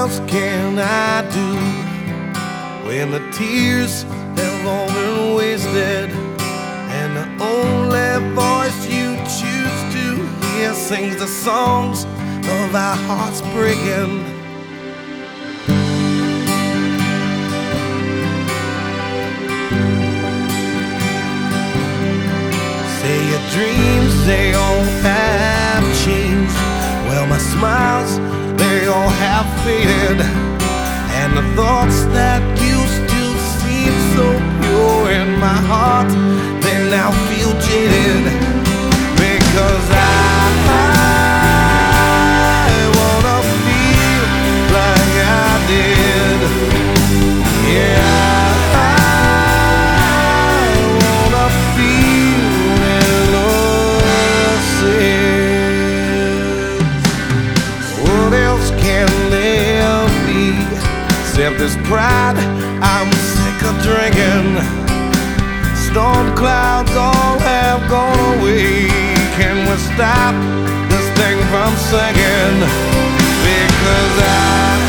else can I do when the tears have all been wasted, and the only voice you choose to hear sings the songs of our hearts breaking? Say your dreams, they all have changed. Well, my smiles, they all have faded, and the thoughts that used to seem so pure in my heart, they now feel jaded. Because I wanna feel like I did. Yeah, I wanna feel innocent. What else can there be except this pride I'm sick of drinking? Storm clouds all have gone away. Can we stop this thing from sinking? Because I